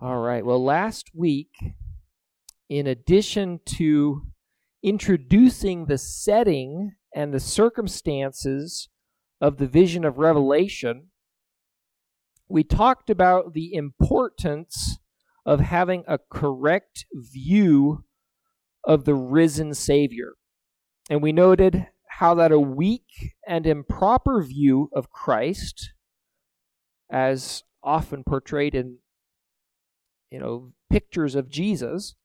All right. Well, last week, in addition to introducing the setting and the circumstances of the vision of Revelation, we talked about the importance of having a correct view of the risen Savior. And we noted how that a weak and improper view of Christ, as often portrayed in pictures of Jesus,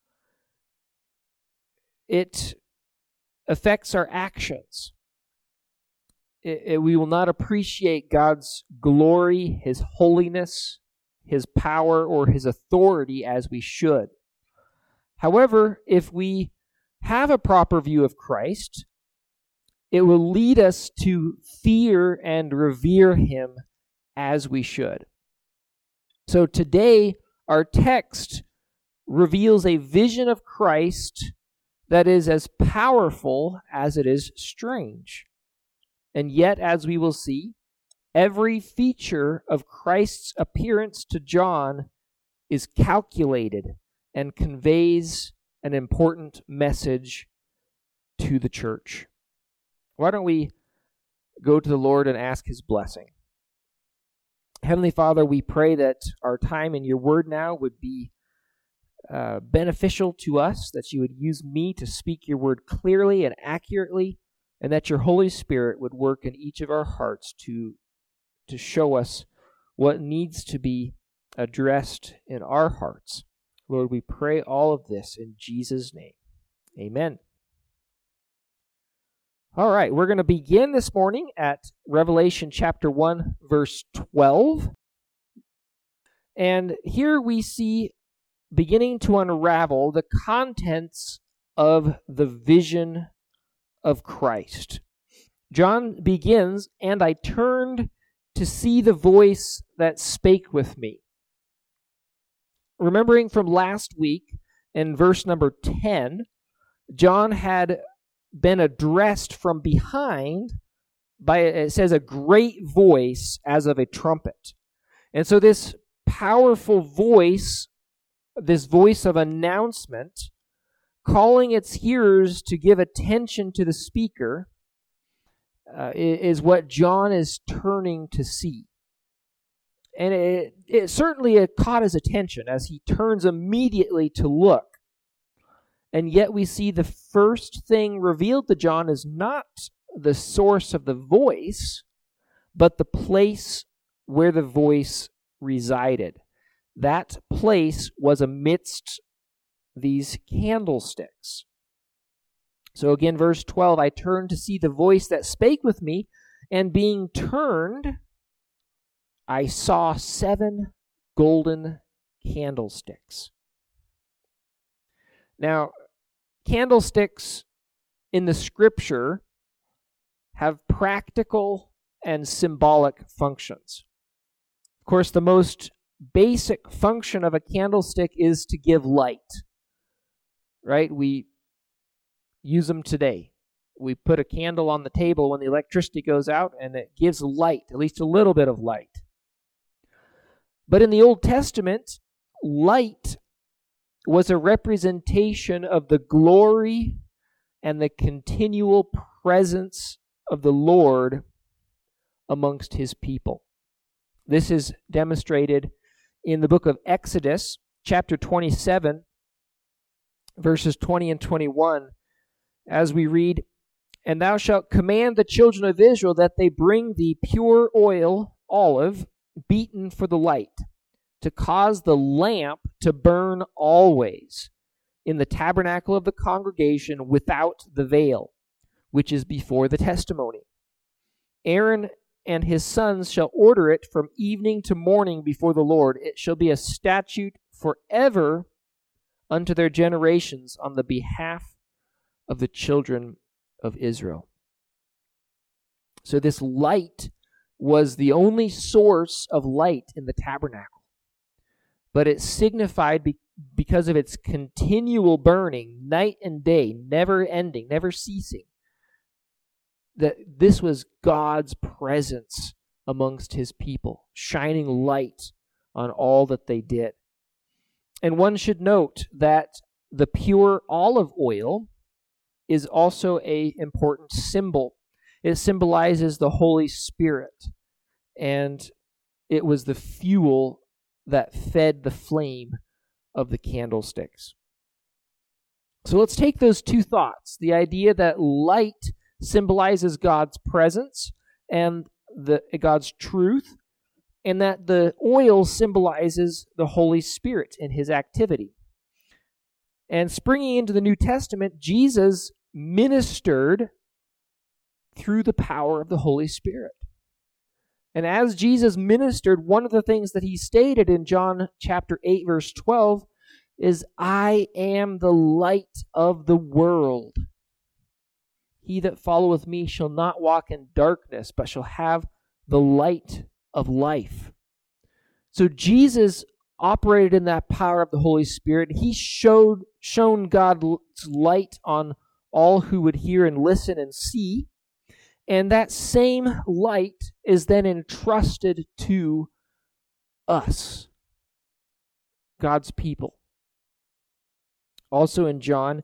it affects our actions. We will not appreciate God's glory, His holiness, His power, or His authority as we should. However, if we have a proper view of Christ, it will lead us to fear and revere Him as we should. So today, our text reveals a vision of Christ that is as powerful as it is strange. And yet, as we will see, every feature of Christ's appearance to John is calculated and conveys an important message to the church. Why don't we go to the Lord and ask His blessing? Heavenly Father, we pray that our time in your word now would be beneficial to us, that you would use me to speak your word clearly and accurately, and that your Holy Spirit would work in each of our hearts to show us what needs to be addressed in our hearts. Lord, we pray all of this in Jesus' name. Amen. All right, we're going to begin this morning at Revelation chapter 1, verse 12. And here we see beginning to unravel the contents of the vision of Christ. John begins, "And I turned to see the voice that spake with me." Remembering from last week, in verse number 10, John had been addressed from behind by, it says, a great voice as of a trumpet. And so this powerful voice, this voice of announcement, calling its hearers to give attention to the speaker, is what John is turning to see. And it certainly caught his attention as he turns immediately to look. And yet we see the first thing revealed to John is not the source of the voice, but the place where the voice resided. That place was amidst these candlesticks. So again, verse 12, "I turned to see the voice that spake with me, and being turned, I saw 7 golden candlesticks." Now, candlesticks in the Scripture have practical and symbolic functions. Of course, the most basic function of a candlestick is to give light, right? We use them today. We put a candle on the table when the electricity goes out, and it gives light, at least a little bit of light. But in the Old Testament, light was a representation of the glory and the continual presence of the Lord amongst His people. This is demonstrated in the book of Exodus, chapter 27, verses 20 and 21, as we read, "And thou shalt command the children of Israel that they bring thee pure oil, olive, beaten for the light, to cause the lamp to burn always in the tabernacle of the congregation without the veil, which is before the testimony. Aaron and his sons shall order it from evening to morning before the Lord. It shall be a statute forever unto their generations on the behalf of the children of Israel." So this light was the only source of light in the tabernacle. But it signified, because of its continual burning, night and day, never ending, never ceasing, that this was God's presence amongst His people, shining light on all that they did. And one should note that the pure olive oil is also an important symbol. It symbolizes the Holy Spirit, and it was the fuel that fed the flame of the candlesticks. So let's take those two thoughts, the idea that light symbolizes God's presence and God's truth, and that the oil symbolizes the Holy Spirit and his activity. And springing into the New Testament, Jesus ministered through the power of the Holy Spirit. And as Jesus ministered, one of the things that he stated in John chapter 8, verse 12, is, I am the light of the world. He that followeth me shall not walk in darkness, but shall have the light of life. So Jesus operated in that power of the Holy Spirit. He shone God's light on all who would hear and listen and see. And that same light is then entrusted to us, God's people. Also in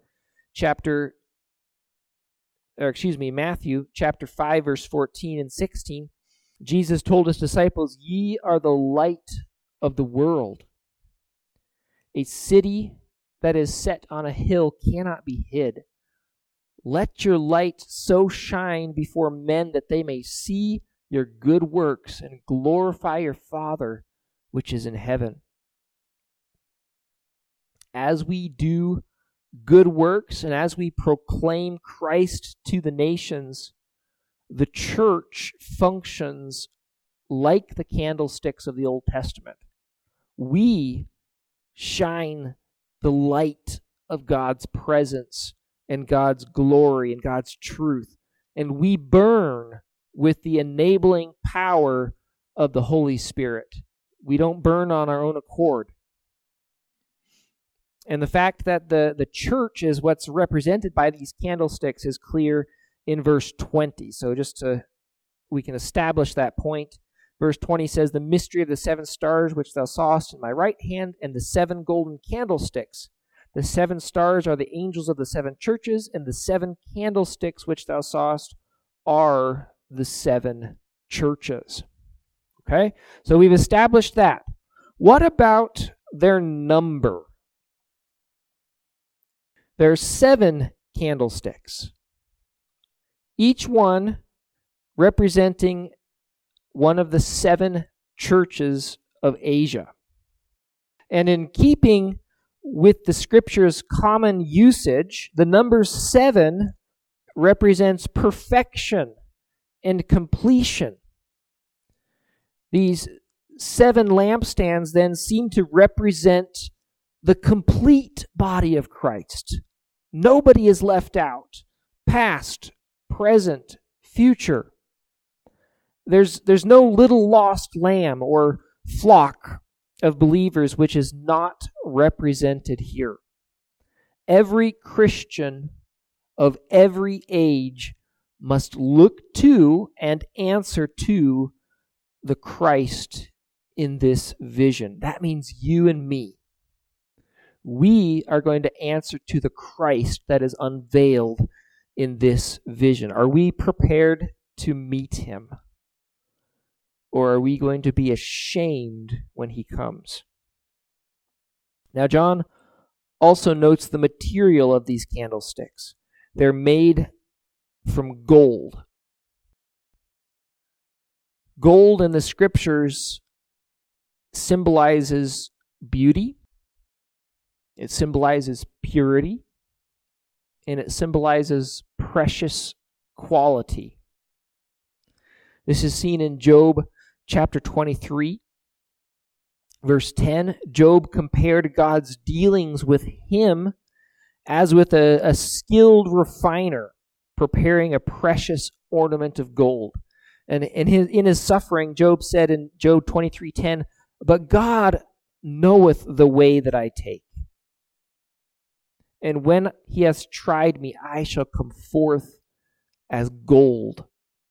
Matthew chapter 5, verse 14 and 16, Jesus told his disciples, ye are the light of the world. A city that is set on a hill cannot be hid. Let your light so shine before men that they may see your good works and glorify your Father which is in heaven. As we do good works and as we proclaim Christ to the nations, the church functions like the candlesticks of the Old Testament. We shine the light of God's presence and God's glory and God's truth, and we burn with the enabling power of the Holy Spirit. We don't burn on our own accord. And the fact that the church is what's represented by these candlesticks is clear in verse 20. So we can establish that point. Verse 20 says, the mystery of the 7 stars which thou sawest in my right hand, and the 7 golden candlesticks. The 7 stars are the angels of the 7 churches, and the 7 candlesticks which thou sawest are the 7 churches. Okay? So we've established that. What about their number? There are 7 candlesticks, each one representing one of the 7 churches of Asia. And in keeping with the Scripture's common usage, the number 7 represents perfection and completion. These 7 lampstands then seem to represent the complete body of Christ. Nobody is left out. Past, present, future. There's no little lost lamb or flock of believers which is not represented here. Every Christian of every age must look to and answer to the Christ in this vision. That means you and me. We are going to answer to the Christ that is unveiled in this vision. Are we prepared to meet him? Or are we going to be ashamed when he comes? Now, John also notes the material of these candlesticks. They're made from gold. Gold in the Scriptures symbolizes beauty. It symbolizes purity, and it symbolizes precious quality. This is seen in Job chapter 23, verse 10. Job compared God's dealings with him as with a skilled refiner preparing a precious ornament of gold. And in his suffering, Job said in Job 23:10, but God knoweth the way that I take. And when he has tried me, I shall come forth as gold.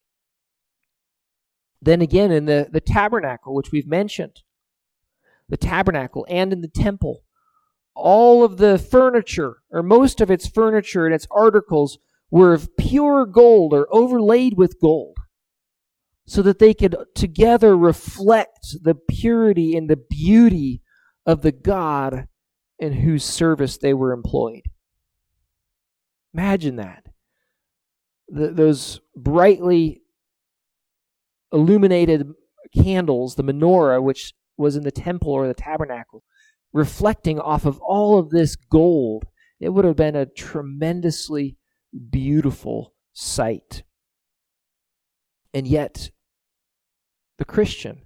Then again, in the tabernacle, which we've mentioned, the tabernacle and in the temple, all of the furniture, or most of its furniture and its articles, were of pure gold or overlaid with gold, so that they could together reflect the purity and the beauty of the God in whose service they were employed. Imagine that. Those brightly illuminated candles, the menorah, which was in the temple or the tabernacle, reflecting off of all of this gold. It would have been a tremendously beautiful sight. And yet, the Christian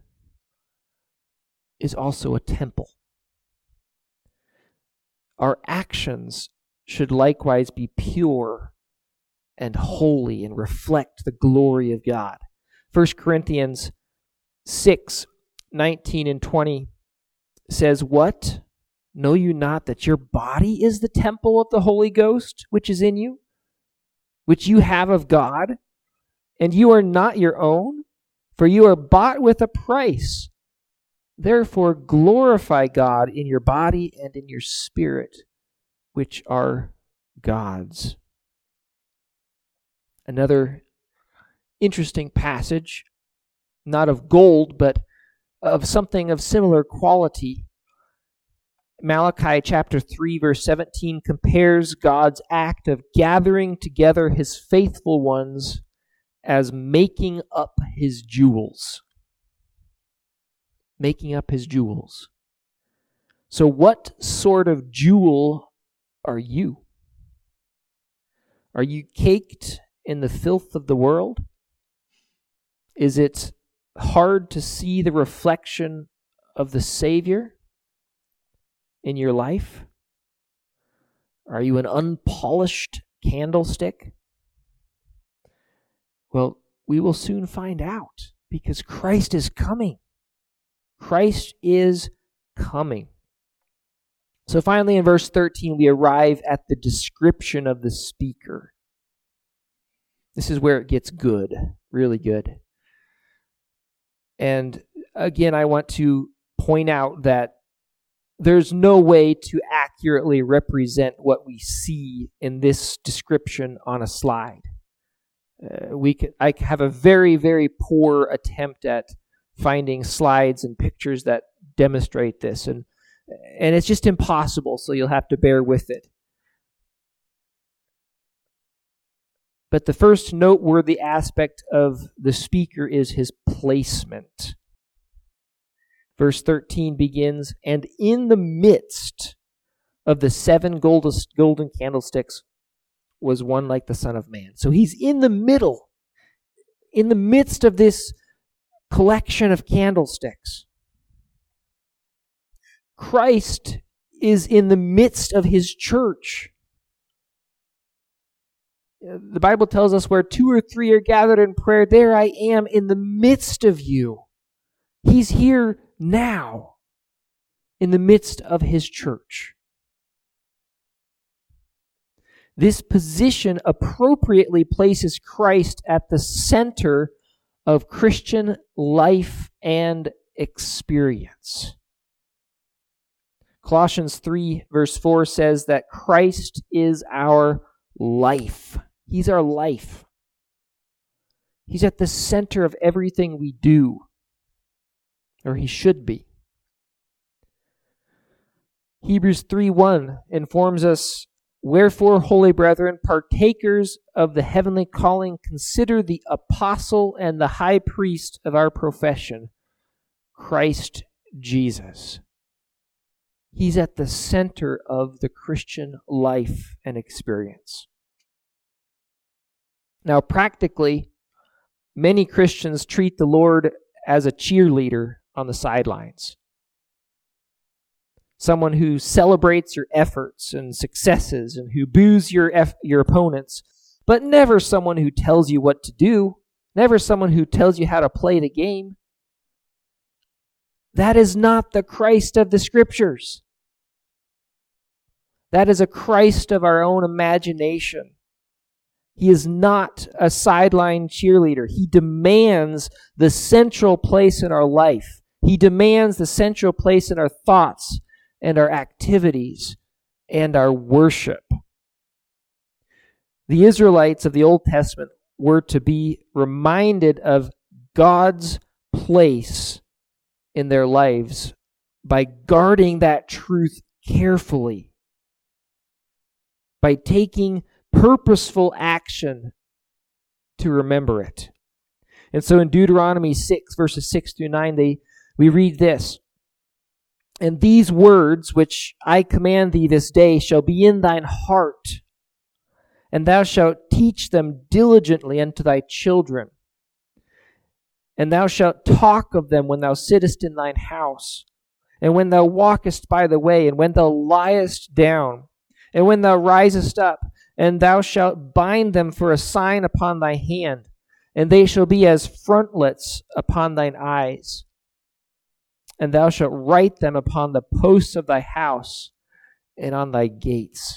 is also a temple. Our actions should likewise be pure and holy and reflect the glory of God. 1 Corinthians 6:19 and 20 says, "What? Know you not that your body is the temple of the Holy Ghost, which is in you, which you have of God, and you are not your own? For you are bought with a price. Therefore glorify God in your body and in your spirit, which are God's." Another interesting passage, not of gold, but of something of similar quality. Malachi chapter 3, verse 17 compares God's act of gathering together his faithful ones as making up his jewels. Making up his jewels. So what sort of jewel are you? Are you caked in the filth of the world? Is it hard to see the reflection of the Savior in your life? Are you an unpolished candlestick? Well, we will soon find out, because Christ is coming. Christ is coming. So finally, in verse 13, we arrive at the description of the speaker. This is where it gets good, really good. And again, I want to point out that there's no way to accurately represent what we see in this description on a slide. I have a very, very poor attempt at finding slides and pictures that demonstrate this, and it's just impossible, so you'll have to bear with it. But the first noteworthy aspect of the speaker is his placement. Verse 13 begins, "And in the midst of the 7 golden candlesticks was one like the Son of Man." So he's in the middle, in the midst of this collection of candlesticks. Christ is in the midst of his church. The Bible tells us where 2 or 3 are gathered in prayer, there I am in the midst of you. He's here now in the midst of his church. This position appropriately places Christ at the center of Christian life and experience. Colossians 3 verse 4 says that Christ is our life. He's our life. He's at the center of everything we do, or he should be. Hebrews 3:1 informs us, "Wherefore, holy brethren, partakers of the heavenly calling, consider the apostle and the high priest of our profession, Christ Jesus." He's at the center of the Christian life and experience. Now, practically, many Christians treat the Lord as a cheerleader on the sidelines. Someone who celebrates your efforts and successes and who boos your opponents, but never someone who tells you what to do, never someone who tells you how to play the game. That is not the Christ of the Scriptures. That is a Christ of our own imagination. He is not a sideline cheerleader. He demands the central place in our life. He demands the central place in our thoughts and our activities and our worship. The Israelites of the Old Testament were to be reminded of God's place in their lives by guarding that truth carefully, by taking purposeful action to remember it. And so in Deuteronomy 6, verses 6 through 9, we read this: "And these words which I command thee this day shall be in thine heart, and thou shalt teach them diligently unto thy children. And thou shalt talk of them when thou sittest in thine house, and when thou walkest by the way, and when thou liest down, and when thou risest up, and thou shalt bind them for a sign upon thy hand, and they shall be as frontlets upon thine eyes. And thou shalt write them upon the posts of thy house and on thy gates."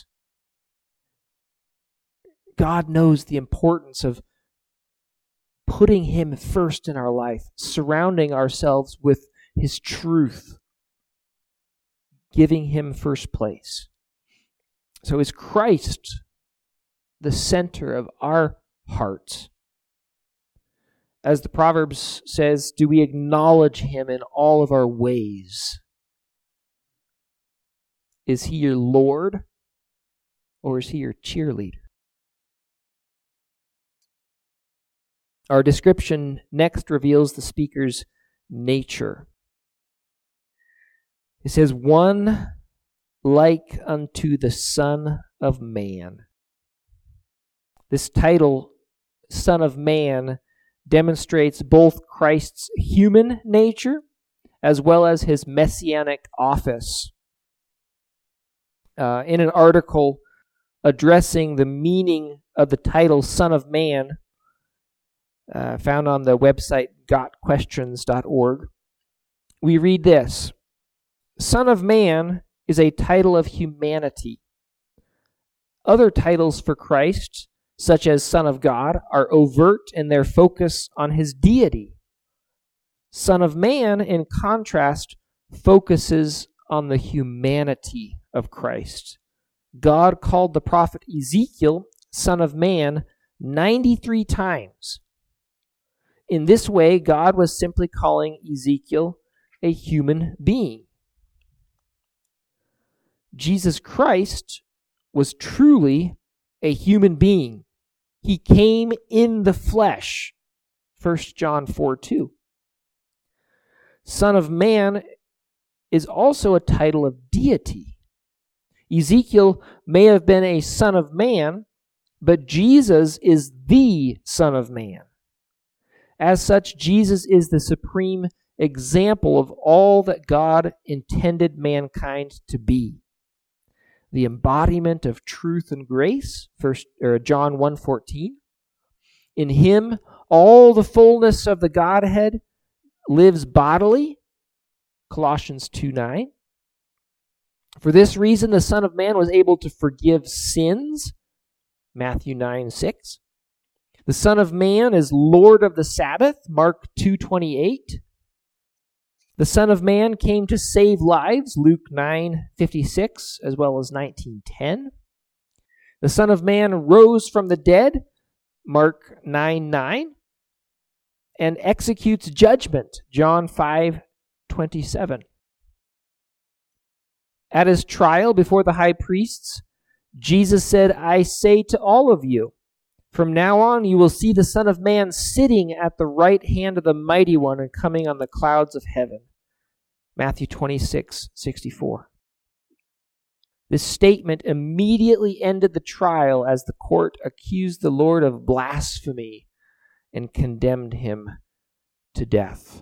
God knows the importance of putting Him first in our life, surrounding ourselves with His truth, giving Him first place. So is Christ the center of our hearts? As the Proverbs says, do we acknowledge Him in all of our ways? Is He your Lord, or is He your cheerleader? Our description next reveals the speaker's nature. It says, "One like unto the Son of Man." This title, Son of Man, demonstrates both Christ's human nature as well as His messianic office. In an article addressing the meaning of the title Son of Man, found on the website gotquestions.org, we read this: "Son of Man is a title of humanity. Other titles for Christ, such as Son of God, are overt in their focus on His deity. Son of Man, in contrast, focuses on the humanity of Christ. God called the prophet Ezekiel Son of Man 93 times. In this way, God was simply calling Ezekiel a human being. Jesus Christ was truly a human being. He came in the flesh. 1 John 4:2. Son of Man is also a title of deity. Ezekiel may have been a son of man, but Jesus is the Son of Man. As such, Jesus is the supreme example of all that God intended mankind to be. The embodiment of truth and grace, John 1:14. In Him, all the fullness of the Godhead lives bodily, Colossians 2:9. For this reason, the Son of Man was able to forgive sins, Matthew 9:6. The Son of Man is Lord of the Sabbath, Mark 2:28. The Son of Man came to save lives, Luke 9:56, as well as 19:10. The Son of Man rose from the dead, Mark 9:9, and executes judgment, John 5:27. At His trial before the high priests, Jesus said, "I say to all of you, from now on you will see the Son of Man sitting at the right hand of the Mighty One and coming on the clouds of heaven." Matthew 26:64. This statement immediately ended the trial as the court accused the Lord of blasphemy and condemned Him to death.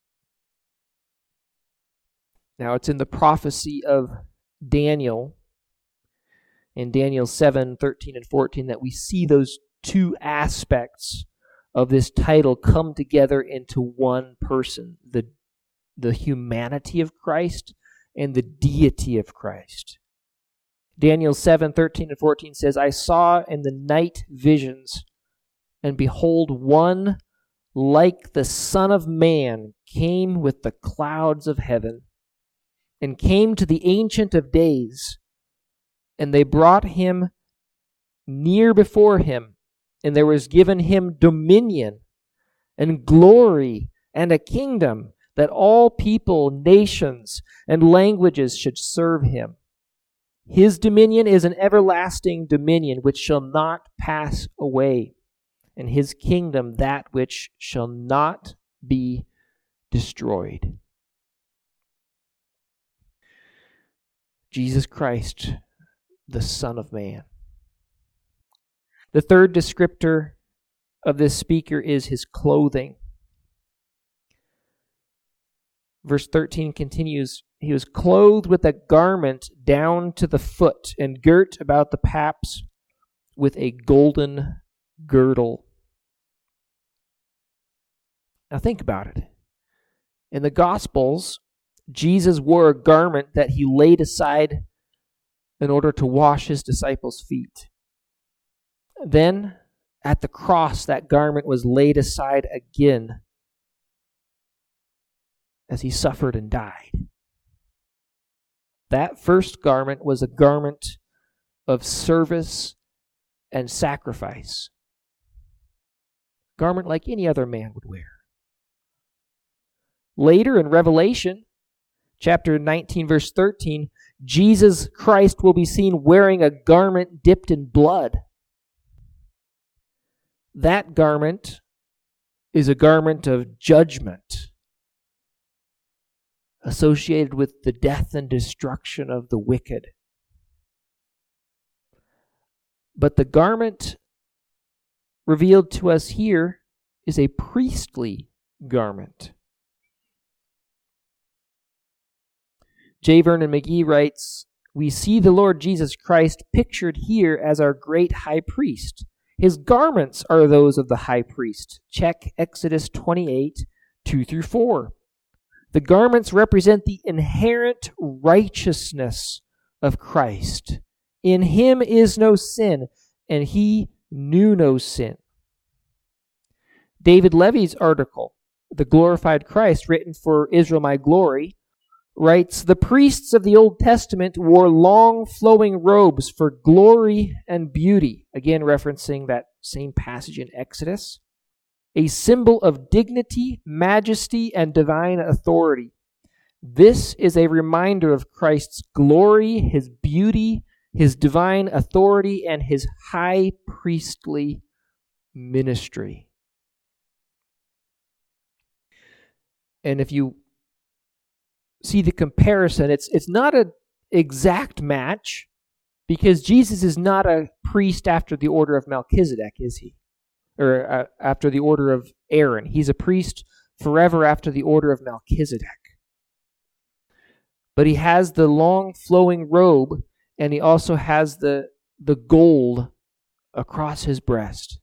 Now it's in the prophecy of Daniel, in Daniel 7:13 and 14, that we see those two aspects of this title come together into one person, the humanity of Christ and the deity of Christ. Daniel 7:13 and 14 says, "I saw in the night visions, and behold, one like the Son of Man came with the clouds of heaven, and came to the Ancient of Days, And they brought him near before him, and there was given him dominion and glory and a kingdom, that all people, nations, and languages should serve him. His dominion is an everlasting dominion which shall not pass away, and his kingdom that which shall not be destroyed. Jesus Christ, the Son of Man. The third descriptor of this speaker is his clothing. Verse 13 continues, he was clothed with a garment down to the foot and girt about the paps with a golden girdle. Now think about it. In the Gospels, Jesus wore a garment that he laid aside in order to wash his disciples' feet. Then, at the cross, that garment was laid aside again as he suffered and died. That first garment was a garment of service and sacrifice. A garment like any other man would wear. Later in Revelation, chapter 19, verse 13, Jesus Christ will be seen wearing a garment dipped in blood. That garment is a garment of judgment associated with the death and destruction of the wicked. But the garment revealed to us here is a priestly garment. J. Vernon McGee writes, "We see the Lord Jesus Christ pictured here as our great high priest. His garments are those of the high priest." Check Exodus 28, 2-4. The garments represent the inherent righteousness of Christ. In him is no sin, and he knew no sin. David Levy's article, "The Glorified Christ," written for Israel My Glory, writes, "The priests of the Old Testament wore long flowing robes for glory and beauty," again referencing that same passage in Exodus, "a symbol of dignity, majesty, and divine authority. This is a reminder of Christ's glory, his beauty, his divine authority, and his high priestly ministry." And if you see the comparison, it's not an exact match, because Jesus is not a priest after the order of Melchizedek, is he? Or after the order of Aaron. He's a priest forever after the order of Melchizedek. But he has the long flowing robe, and he also has the gold across his breast.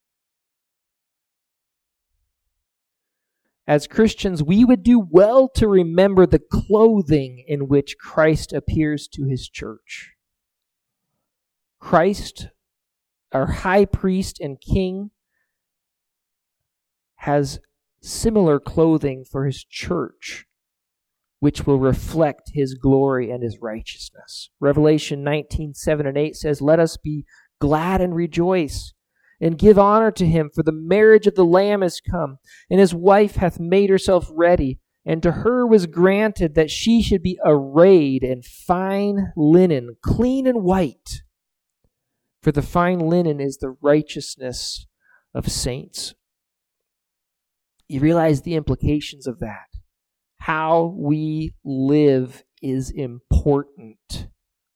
As Christians, we would do well to remember the clothing in which Christ appears to his church. Christ, our high priest and king, has similar clothing for his church, which will reflect his glory and his righteousness. Revelation 19:7-8 says, "Let us be glad and rejoice, and give honor to him, for the marriage of the Lamb is come, and his wife hath made herself ready. And to her was granted that she should be arrayed in fine linen, clean and white. For the fine linen is the righteousness of saints." You realize the implications of that. How we live is important.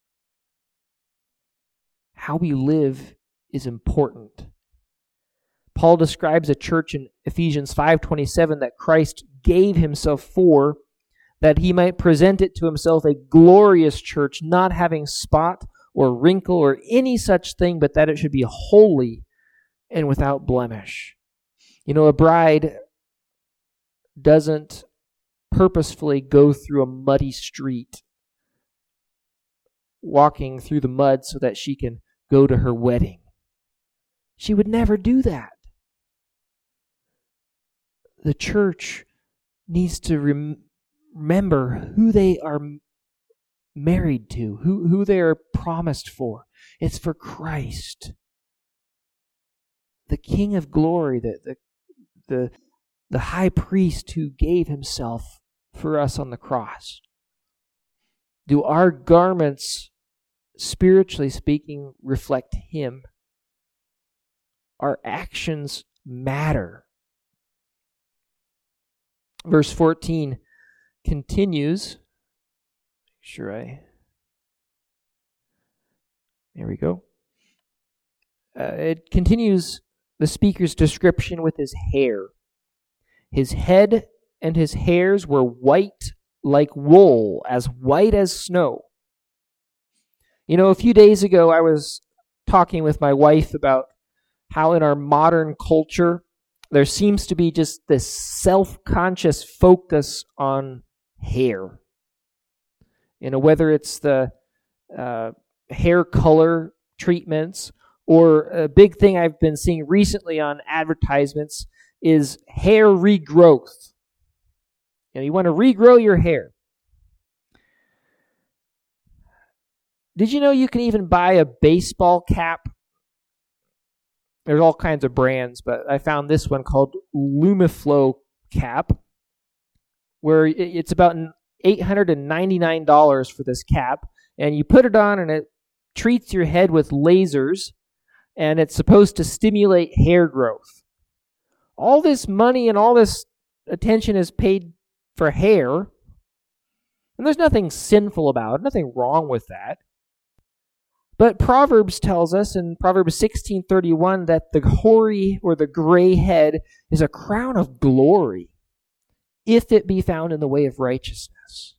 How we live is important. Paul describes a church in Ephesians 5:27 that Christ gave himself for, that he might present it to himself a glorious church, not having spot or wrinkle or any such thing, but that it should be holy and without blemish. You know, a bride doesn't purposefully go through a muddy street, walking through the mud so that she can go to her wedding. She would never do that. The church needs to remember who they are married to, who they are promised for. It's for Christ, the King of glory, the high priest who gave himself for us on the cross. Do our garments, spiritually speaking, reflect him? Our actions matter. Verse 14 continues. There we go. It continues the speaker's description with his hair. His head and his hairs were white like wool, as white as snow. You know, a few days ago I was talking with my wife about how in our modern culture there seems to be just this self-conscious focus on hair. You know, whether it's the hair color treatments, or a big thing I've been seeing recently on advertisements is hair regrowth. You know, you want to regrow your hair. Did you know you can even buy a baseball cap? There's all kinds of brands, but I found this one called Lumiflow cap, where it's about $899 for this cap, and you put it on and it treats your head with lasers, and it's supposed to stimulate hair growth. All this money and all this attention is paid for hair, and there's nothing sinful about it, nothing wrong with that. But Proverbs tells us in Proverbs 16:31 that the hoary or the gray head is a crown of glory, if it be found in the way of righteousness.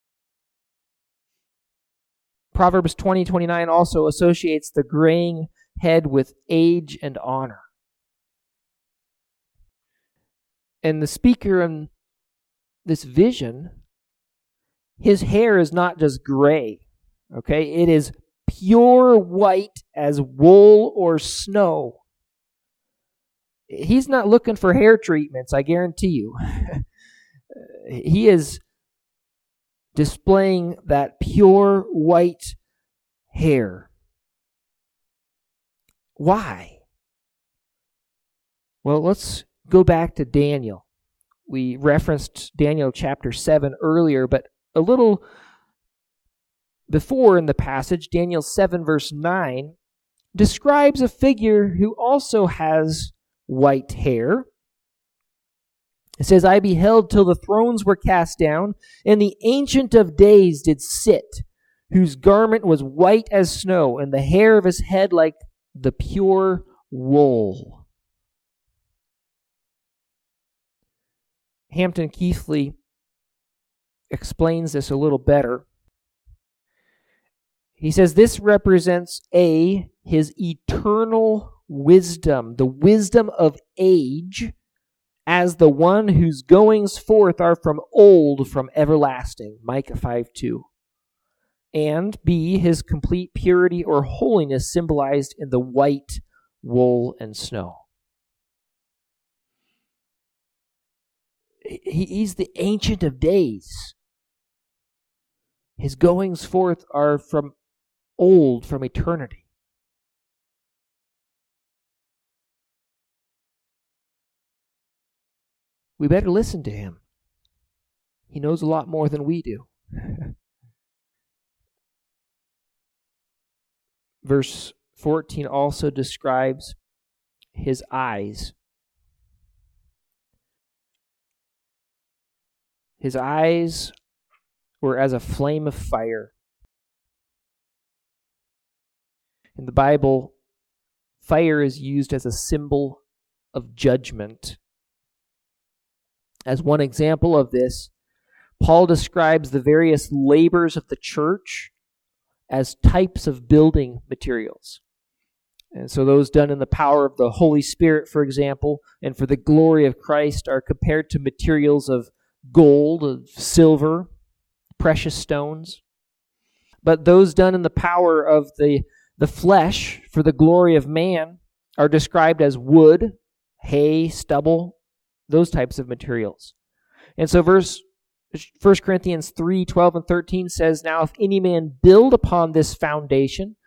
Proverbs 20:29 also associates the graying head with age and honor. And the speaker in this vision, his hair is not just gray, okay? It is pure white as wool or snow. He's not looking for hair treatments, I guarantee you. He is displaying that pure white hair. Why? Well, let's go back to Daniel. We referenced Daniel chapter 7 earlier, but a little before in the passage, Daniel 7 verse 9 describes a figure who also has white hair. It says, I beheld till the thrones were cast down, and the Ancient of Days did sit, whose garment was white as snow, and the hair of his head like the pure wool. Hampton Keithley explains this a little better. He says this represents his eternal wisdom, the wisdom of age, as the one whose goings forth are from old, from everlasting, Micah 5:2. And B, his complete purity or holiness symbolized in the white wool and snow. He's the Ancient of Days. His goings forth are from old, from eternity. We better listen to him. He knows a lot more than we do. Verse 14 also describes his eyes. His eyes were as a flame of fire. In the Bible, fire is used as a symbol of judgment. As one example of this, Paul describes the various labors of the church as types of building materials. And so those done in the power of the Holy Spirit, for example, and for the glory of Christ are compared to materials of gold, of silver, precious stones. But those done in the power of the flesh for the glory of man are described as wood, hay, stubble, those types of materials. And so verse 1 Corinthians 3:12 and 13 says, "Now if any man build upon this foundation,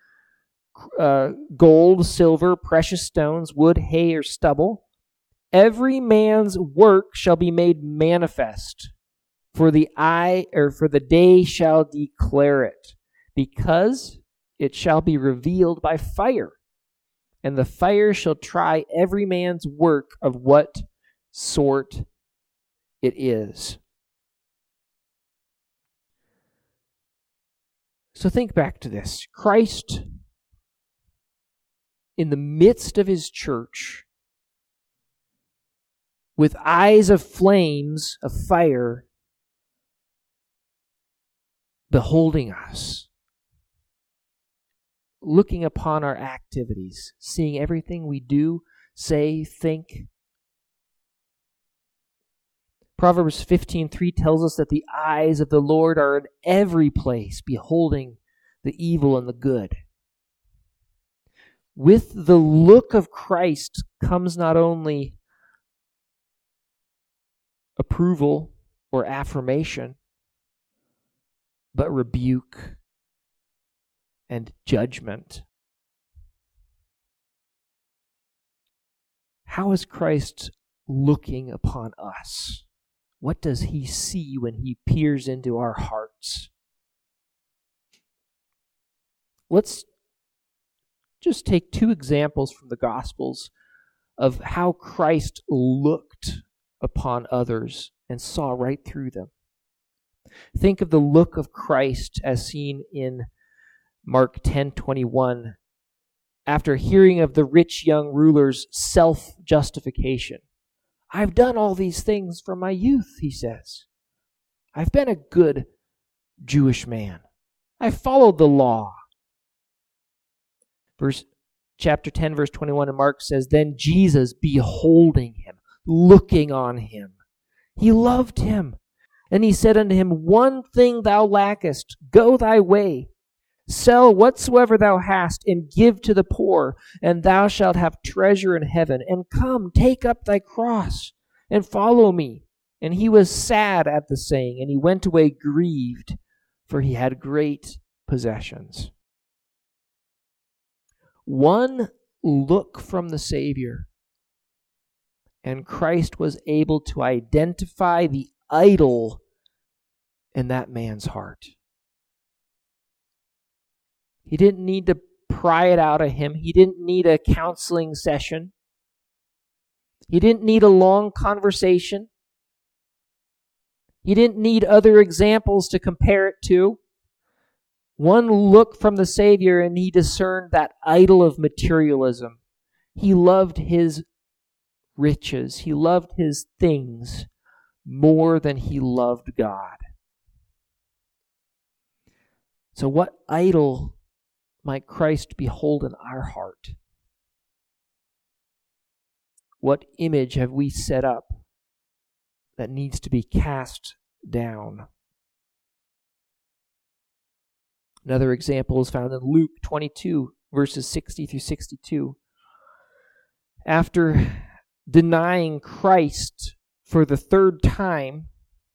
gold, silver, precious stones, wood, hay, or stubble, every man's work shall be made manifest, for the day shall declare it, because it shall be revealed by fire, and the fire shall try every man's work of what sort it is." So think back to this. Christ, in the midst of his church, with eyes of flames of fire, beholding us, looking upon our activities, seeing everything we do, say, think. Proverbs 15:3 tells us that the eyes of the Lord are in every place, beholding the evil and the good. With the look of Christ comes not only approval or affirmation, but rebuke and judgment. How is Christ looking upon us? What does he see when he peers into our hearts? Let's just take two examples from the Gospels of how Christ looked upon others and saw right through them. Think of the look of Christ as seen in Mark 10:21, after hearing of the rich young ruler's self-justification. "I've done all these things from my youth," he says. "I've been a good Jewish man. I've followed the law." Chapter 10, verse 21 in Mark says, "Then Jesus, beholding him, looking on him, he loved him. And he said unto him, One thing thou lackest, go thy way. Sell whatsoever thou hast, and give to the poor, and thou shalt have treasure in heaven. And come, take up thy cross, and follow me. And he was sad at the saying, and he went away grieved, for he had great possessions." One look from the Savior, and Christ was able to identify the idol in that man's heart. He didn't need to pry it out of him. He didn't need a counseling session. He didn't need a long conversation. He didn't need other examples to compare it to. One look from the Savior and he discerned that idol of materialism. He loved his riches. He loved his things more than he loved God. So what idol might Christ behold in our heart? What image have we set up that needs to be cast down? Another example is found in Luke 22, verses 60 through 62. After denying Christ for the third time,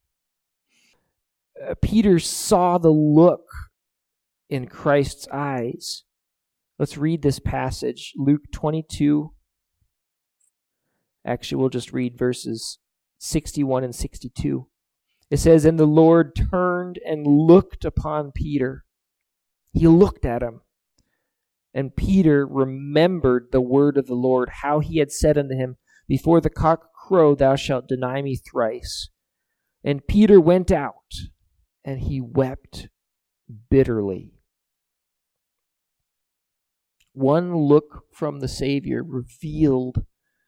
Peter saw the look in Christ's eyes. Let's read this passage, Luke 22. Actually, we'll just read verses 61 and 62. It says, "And the Lord turned and looked upon Peter." He looked at him. "And Peter remembered the word of the Lord, how he had said unto him, Before the cock crow, thou shalt deny me thrice. And Peter went out, and he wept bitterly." One look from the Savior revealed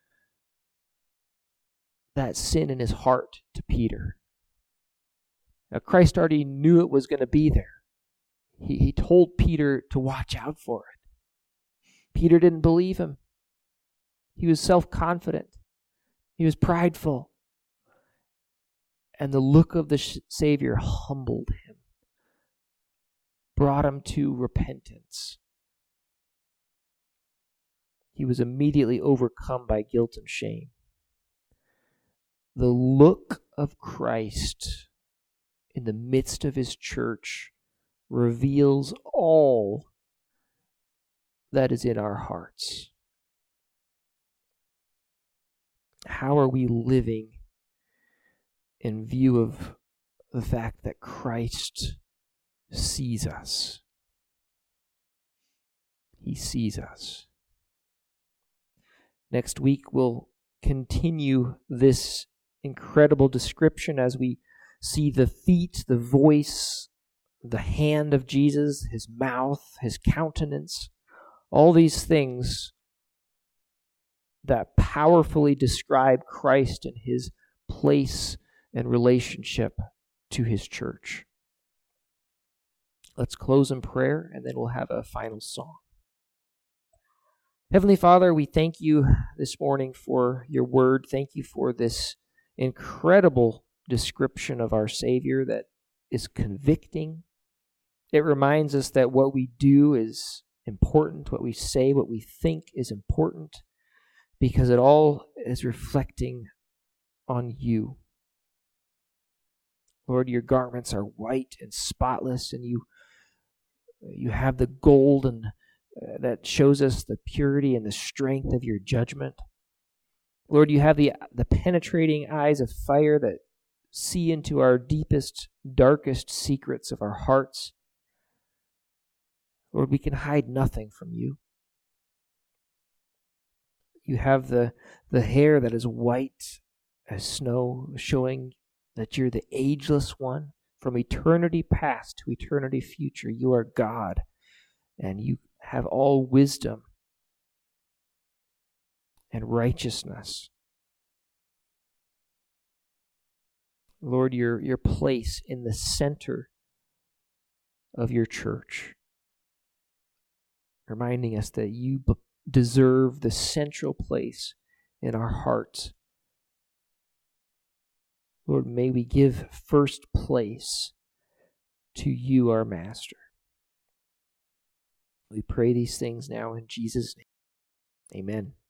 that sin in his heart to Peter. Now, Christ already knew it was going to be there. He told Peter to watch out for it. Peter didn't believe him. He was self-confident. He was prideful. And the look of the Savior humbled him, brought him to repentance. He was immediately overcome by guilt and shame. The look of Christ in the midst of his church reveals all that is in our hearts. How are we living in view of the fact that Christ sees us? He sees us. Next week, we'll continue this incredible description as we see the feet, the voice, the hand of Jesus, his mouth, his countenance, all these things that powerfully describe Christ and his place and relationship to his church. Let's close in prayer, and then we'll have a final song. Heavenly Father, we thank you this morning for your word. Thank you for this incredible description of our Savior that is convicting. It reminds us that what we do is important, what we say, what we think is important, because it all is reflecting on you. Lord, your garments are white and spotless, and you have the gold and that shows us the purity and the strength of your judgment. Lord, you have the penetrating eyes of fire that see into our deepest, darkest secrets of our hearts. Lord, we can hide nothing from you. You have the hair that is white as snow, showing that you're the ageless one. From eternity past to eternity future, you are God, and you have all wisdom and righteousness. Lord, your place in the center of your church, reminding us that you deserve the central place in our hearts. Lord, may we give first place to you, our Master. We pray these things now in Jesus' name. Amen.